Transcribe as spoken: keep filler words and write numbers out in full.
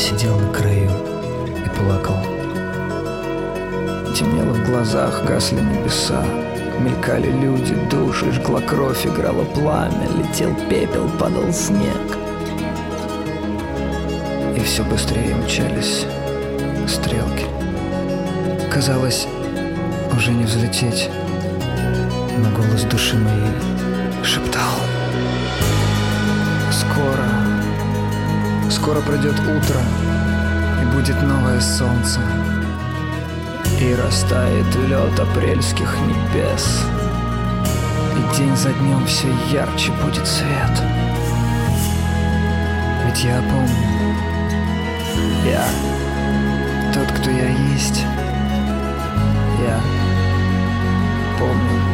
сидел на краю и плакал. Темнело в глазах, гасли небеса, мелькали люди, души, жгла кровь, играло пламя, летел пепел, падал снег. И все быстрее мчались стрелки. Казалось, уже не взлететь, но голос души моей шептал: скоро, скоро придет утро, и будет новое солнце, и растает лед апрельских небес, и день за днем все ярче будет свет. Ведь я помню, я тот, кто я есть. Я помню.